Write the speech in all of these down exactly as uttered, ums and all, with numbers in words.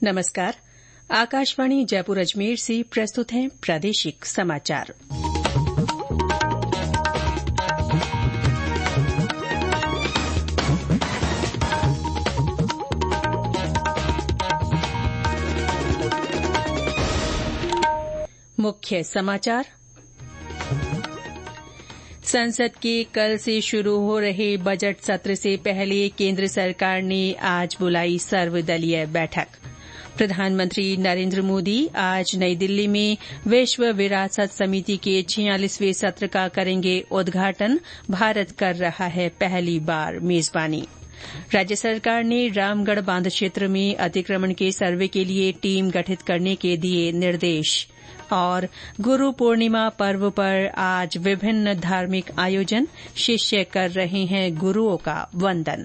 नमस्कार। आकाशवाणी जयपुर अजमेर से प्रस्तुत हैं प्रादेशिक समाचार। मुख्य समाचार। संसद के कल से शुरू हो रहे बजट सत्र से पहले केंद्र सरकार ने आज बुलाई सर्वदलीय बैठक। प्रधानमंत्री नरेंद्र मोदी आज नई दिल्ली में विश्व विरासत समिति के छियालीसवें सत्र का करेंगे उद्घाटन। भारत कर रहा है पहली बार मेजबानी। राज्य सरकार ने रामगढ़ बांध क्षेत्र में अतिक्रमण के सर्वे के लिए टीम गठित करने के दिए निर्देश। और गुरु पूर्णिमा पर्व पर आज विभिन्न धार्मिक आयोजन, शिष्य कर रहे हैं गुरुओं का वंदन।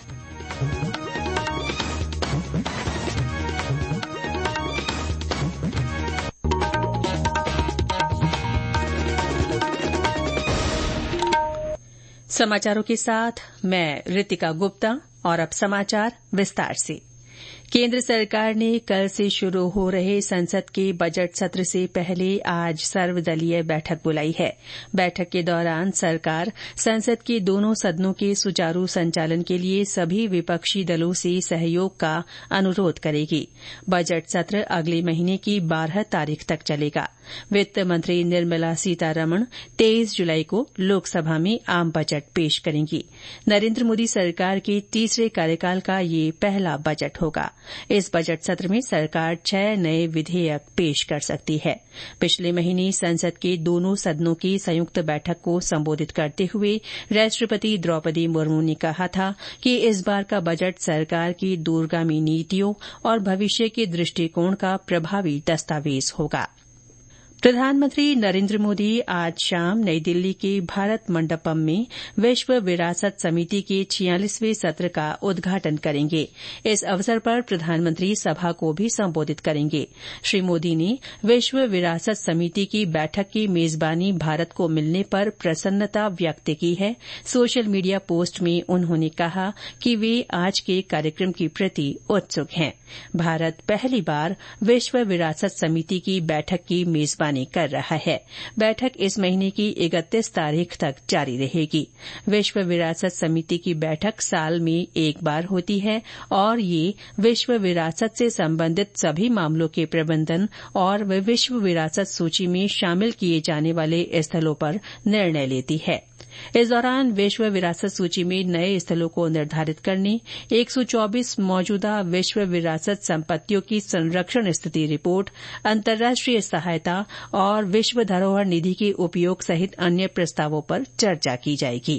समाचारों के साथ मैं रितिका गुप्ता और अब समाचार विस्तार से। केंद्र सरकार ने कल से शुरू हो रहे संसद के बजट सत्र से पहले आज सर्वदलीय बैठक बुलाई है। बैठक के दौरान सरकार संसद के दोनों सदनों के सुचारू संचालन के लिए सभी विपक्षी दलों से सहयोग का अनुरोध करेगी। बजट सत्र अगले महीने की बारह तारीख तक चलेगा। वित्त मंत्री निर्मला सीतारमण तेईस जुलाई को लोकसभा में आम बजट पेश करेंगी। नरेंद्र मोदी सरकार के तीसरे कार्यकाल का ये पहला बजट होगा। इस बजट सत्र में सरकार छह नए विधेयक पेश कर सकती है। पिछले महीने संसद के दोनों सदनों की संयुक्त बैठक को संबोधित करते हुए राष्ट्रपति द्रौपदी मुर्मू ने कहा था कि इस बार का बजट सरकार की दूरगामी नीतियों और भविष्य के दृष्टिकोण का प्रभावी दस्तावेज होगा। प्रधानमंत्री नरेंद्र मोदी आज शाम नई दिल्ली के भारत मंडपम में विश्व विरासत समिति के छियालीसवें सत्र का उद्घाटन करेंगे। इस अवसर पर प्रधानमंत्री सभा को भी संबोधित करेंगे। श्री मोदी ने विश्व विरासत समिति की बैठक की मेजबानी भारत को मिलने पर प्रसन्नता व्यक्त की है। सोशल मीडिया पोस्ट में उन्होंने कहा कि वे आज के कार्यक्रम के प्रति उत्सुक हैं। भारत पहली बार विश्व विरासत समिति की बैठक की मेजबानी कर रहा है। बैठक इस महीने की इकतीस तारीख तक जारी रहेगी। विश्व विरासत समिति की बैठक साल में एक बार होती है और ये विश्व विरासत से संबंधित सभी मामलों के प्रबंधन और विश्व विरासत सूची में शामिल किए जाने वाले स्थलों पर निर्णय लेती है। इस दौरान विश्व विरासत सूची में नए स्थलों को निर्धारित करने, एक सौ चौबीस मौजूदा विश्व विरासत संपत्तियों की संरक्षण स्थिति रिपोर्ट, अंतर्राष्ट्रीय सहायता और विश्व धरोहर निधि के उपयोग सहित अन्य प्रस्तावों पर चर्चा की जाएगी।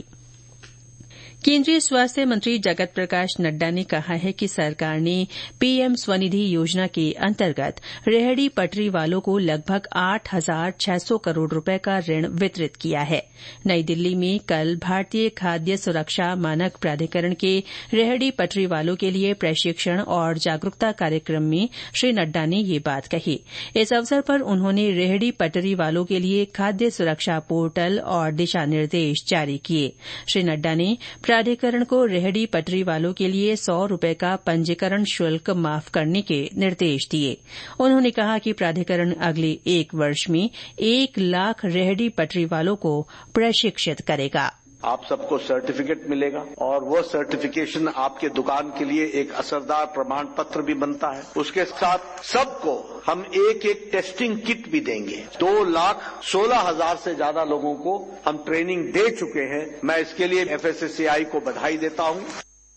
केंद्रीय स्वास्थ्य मंत्री जगत प्रकाश नड्डा ने कहा है कि सरकार ने पीएम स्वनिधि योजना के अंतर्गत रेहड़ी पटरी वालों को लगभग आठ हजार छह सौ करोड़ रुपए का ऋण वितरित किया है। नई दिल्ली में कल भारतीय खाद्य सुरक्षा मानक प्राधिकरण के रेहड़ी पटरी वालों के लिए प्रशिक्षण और जागरूकता कार्यक्रम में श्री नड्डा ने ये बात कही। इस अवसर पर उन्होंने रेहड़ी पटरी वालों के लिए खाद्य सुरक्षा पोर्टल और दिशा निर्देश जारी किए। श्री नड्डा ने प्राधिकरण को रेहड़ी पटरी वालों के लिए सौ रुपए का पंजीकरण शुल्क माफ करने के निर्देश दिए। उन्होंने कहा कि प्राधिकरण अगले एक वर्ष में एक लाख रेहड़ी पटरी वालों को प्रशिक्षित करेगा। आप सबको सर्टिफिकेट मिलेगा और वो सर्टिफिकेशन आपके दुकान के लिए एक असरदार प्रमाण पत्र भी बनता है। उसके साथ सबको हम एक एक टेस्टिंग किट भी देंगे। दो लाख सोलह हजार से ज्यादा लोगों को हम ट्रेनिंग दे चुके हैं। मैं इसके लिए एफएसएसएआई को बधाई देता हूं।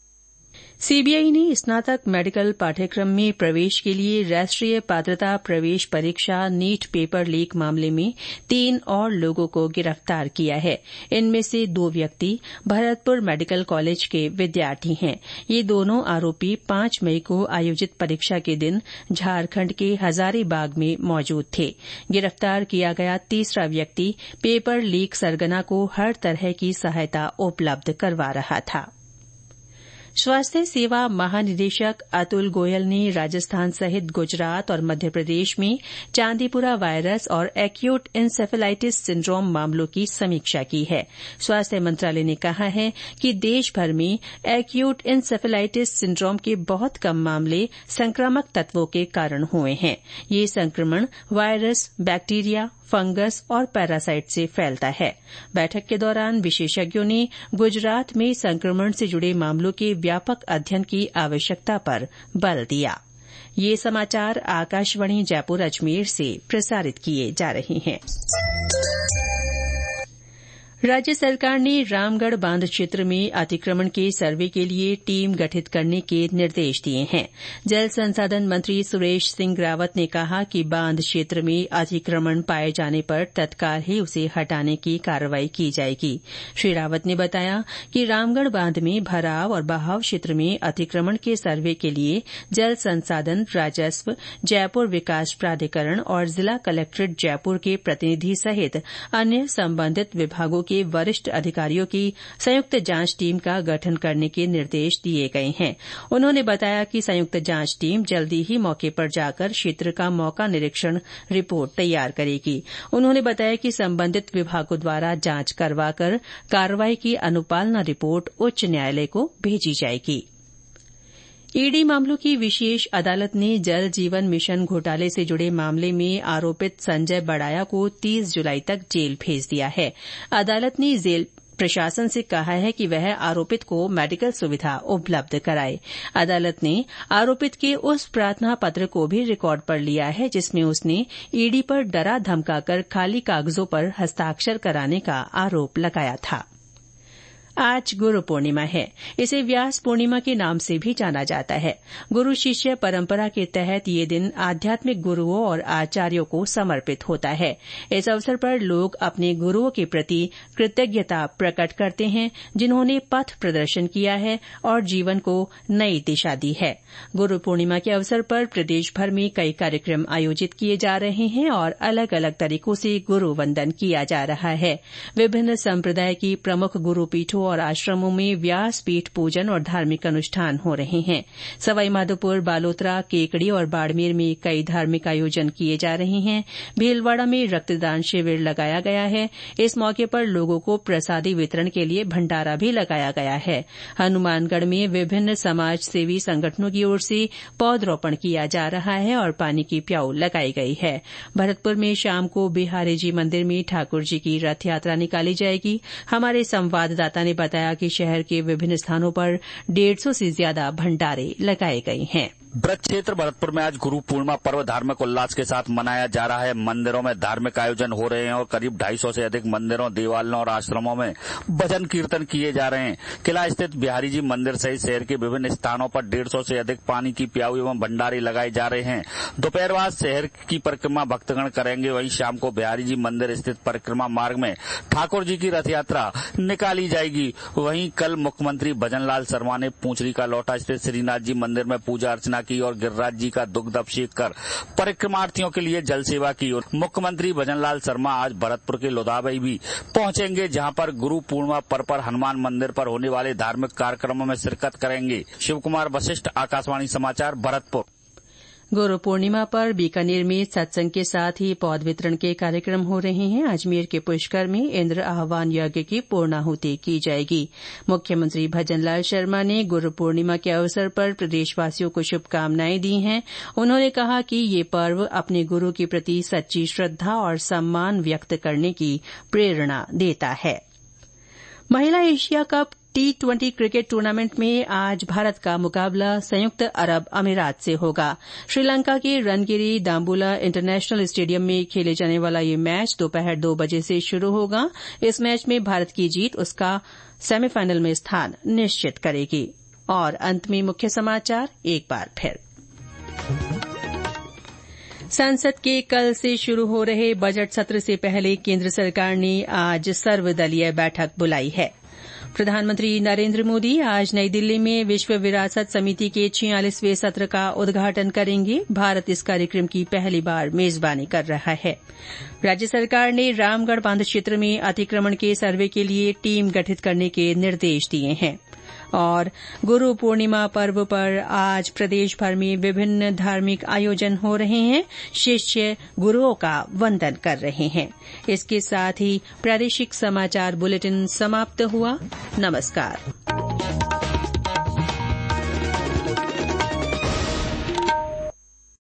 सीबीआई ने स्नातक मेडिकल पाठ्यक्रम में प्रवेश के लिए राष्ट्रीय पात्रता प्रवेश परीक्षा नीट पेपर लीक मामले में तीन और लोगों को गिरफ्तार किया है। इनमें से दो व्यक्ति भरतपुर मेडिकल कॉलेज के विद्यार्थी हैं। ये दोनों आरोपी पांच मई को आयोजित परीक्षा के दिन झारखंड के हजारीबाग में मौजूद थे। गिरफ्तार किया गया तीसरा व्यक्ति पेपर लीक सरगना को हर तरह की सहायता उपलब्ध करवा रहा था। स्वास्थ्य सेवा महानिदेशक अतुल गोयल ने राजस्थान सहित गुजरात और मध्य प्रदेश में चांदीपुरा वायरस और एक्यूट इंसेफेलाइटिस सिंड्रोम मामलों की समीक्षा की है। स्वास्थ्य मंत्रालय ने कहा है कि देश भर में एक्यूट इंसेफेलाइटिस सिंड्रोम के बहुत कम मामले संक्रामक तत्वों के कारण हुए हैं। ये संक्रमण वायरस, बैक्टीरिया, फंगस और पैरासाइट से फैलता है। बैठक के दौरान विशेषज्ञों ने गुजरात में संक्रमण से जुड़े मामलों के व्यापक अध्ययन की आवश्यकता पर बल दिया। ये समाचार आकाशवाणी जयपुर अजमेर से प्रसारित किए जा रहे हैं। राज्य सरकार ने रामगढ़ बांध क्षेत्र में अतिक्रमण के सर्वे के लिए टीम गठित करने के निर्देश दिए हैं। जल संसाधन मंत्री सुरेश सिंह रावत ने कहा कि बांध क्षेत्र में अतिक्रमण पाए जाने पर तत्काल ही उसे हटाने की कार्रवाई की जाएगी। श्री रावत ने बताया कि रामगढ़ बांध में भराव और बहाव क्षेत्र में अतिक्रमण के सर्वे के लिए जल संसाधन, राजस्व, जयपुर विकास प्राधिकरण और जिला कलेक्ट्रेट जयपुर के प्रतिनिधि सहित अन्य संबंधित विभागों के वरिष्ठ अधिकारियों की संयुक्त जांच टीम का गठन करने के निर्देश दिए गए हैं। उन्होंने बताया कि संयुक्त जांच टीम जल्दी ही मौके पर जाकर क्षेत्र का मौका निरीक्षण रिपोर्ट तैयार करेगी। उन्होंने बताया कि संबंधित विभागों द्वारा जांच करवाकर कार्रवाई की अनुपालना रिपोर्ट उच्च न्यायालय को भेजी जाएगी। ईडी मामलों की विशेष अदालत ने जल जीवन मिशन घोटाले से जुड़े मामले में आरोपित संजय बड़ाया को तीस जुलाई तक जेल भेज दिया है। अदालत ने जेल प्रशासन से कहा है कि वह आरोपित को मेडिकल सुविधा उपलब्ध कराए। अदालत ने आरोपित के उस प्रार्थना पत्र को भी रिकॉर्ड पर लिया है जिसमें उसने ईडी पर डरा धमकाकर खाली कागजों पर हस्ताक्षर कराने का आरोप लगाया था। आज गुरु पूर्णिमा है। इसे व्यास पूर्णिमा के नाम से भी जाना जाता है। गुरु शिष्य परंपरा के तहत ये दिन आध्यात्मिक गुरुओं और आचार्यों को समर्पित होता है। इस अवसर पर लोग अपने गुरुओं के प्रति कृतज्ञता प्रकट करते हैं जिन्होंने पथ प्रदर्शन किया है और जीवन को नई दिशा दी है। गुरु पूर्णिमा के अवसर पर प्रदेश भर में कई कार्यक्रम आयोजित किए जा रहे हैं और अलग अलग तरीकों से गुरु वंदन किया जा रहा है। विभिन्न संप्रदाय की प्रमुख गुरु पीठों और आश्रमों में व्यास पीठ पूजन और धार्मिक अनुष्ठान हो रहे हैं। सवाईमाधोपुर, बालोतरा, केकड़ी और बाड़मेर में कई धार्मिक आयोजन किए जा रहे हैं। भीलवाड़ा में रक्तदान शिविर लगाया गया है। इस मौके पर लोगों को प्रसादी वितरण के लिए भंडारा भी लगाया गया है। हनुमानगढ़ में विभिन्न समाज सेवी संगठनों की ओर से पौधरोपण किया जा रहा है और पानी की प्याऊ लगाई गई है। भरतपुर में शाम को बिहारी जी मंदिर में ठाकुर जी की रथ यात्रा निकाली जाएगी। हमारे संवाददाता ने बताया कि शहर के विभिन्न स्थानों पर डेढ़ सौ से ज्यादा भंडारे लगाए गए हैं। ब्रज क्षेत्र भरतपुर में आज गुरु पूर्णिमा पर्व धार्मिक उल्लास के साथ मनाया जा रहा है। मंदिरों में धार्मिक आयोजन हो रहे हैं और करीब ढाई सौ से अधिक मंदिरों, देवालयों और आश्रमों में भजन कीर्तन किए जा रहे हैं। किला स्थित बिहारी जी मंदिर सहित शहर के विभिन्न स्थानों पर डेढ़ सौ से अधिक पानी की प्याऊ एवं भंडारे लगाए जा रहे हैं। दोपहर बाद शहर की परिक्रमा भक्तगण करेंगे। वहीं शाम को बिहारी जी मंदिर स्थित परिक्रमा मार्ग में ठाकुर जी की रथ यात्रा निकाली जाएगी। वहीं कल मुख्यमंत्री भजनलाल शर्मा ने पूंचरी का लौटा स्थित श्रीनाथ जी मंदिर में पूजा अर्चना की और गिरिराज जी का दुग्ध अभिषेक कर परिक्रमार्थियों के लिए जल सेवा की। और मुख्यमंत्री भजनलाल शर्मा आज भरतपुर के लोधाबाई भी पहुंचेंगे, जहां पर गुरु पूर्णिमा पर्व पर हनुमान मंदिर पर होने वाले धार्मिक कार्यक्रमों में शिरकत करेंगे। शिव कुमार वशिष्ठ, आकाशवाणी समाचार, भरतपुर। गुरु पूर्णिमा पर बीकानेर में सत्संग के साथ ही पौध वितरण के कार्यक्रम हो रहे हैं। अजमेर के पुष्कर में इंद्र आह्वान यज्ञ की पूर्णाहुति की जाएगी। मुख्यमंत्री भजनलाल शर्मा ने गुरु पूर्णिमा के अवसर पर प्रदेशवासियों को शुभकामनाएं दी हैं। उन्होंने कहा कि ये पर्व अपने गुरु के प्रति सच्ची श्रद्धा और सम्मान व्यक्त करने की प्रेरणा देता है। महिला Asia cup T twenty cricket tournament में आज भारत का मुकाबला संयुक्त अरब अमीरात से होगा। श्रीलंका के रनगिरी दाम्बुला इंटरनेशनल स्टेडियम में खेले जाने वाला ये मैच दोपहर दो बजे से शुरू होगा। इस मैच में भारत की जीत उसका सेमीफाइनल में स्थान निश्चित करेगी। और अंत में मुख्य समाचार एक बार फिर। संसद के कल से शुरू हो रहे बजट सत्र से पहले केंद्र सरकार ने आज सर्वदलीय बैठक बुलाई है। प्रधानमंत्री नरेंद्र मोदी आज नई दिल्ली में विश्व विरासत समिति के छियालीसवें सत्र का उद्घाटन करेंगे। भारत इस कार्यक्रम की पहली बार मेजबानी कर रहा है। राज्य सरकार ने रामगढ़ बांध क्षेत्र में अतिक्रमण के सर्वे के लिए टीम गठित करने के निर्देश दिए हैं। और गुरु पूर्णिमा पर्व पर आज प्रदेश भर में विभिन्न धार्मिक आयोजन हो रहे हैं। शिष्य गुरुओं का वंदन कर रहे हैं। इसके साथ ही प्रादेशिक समाचार बुलेटिन समाप्त हुआ। नमस्कार।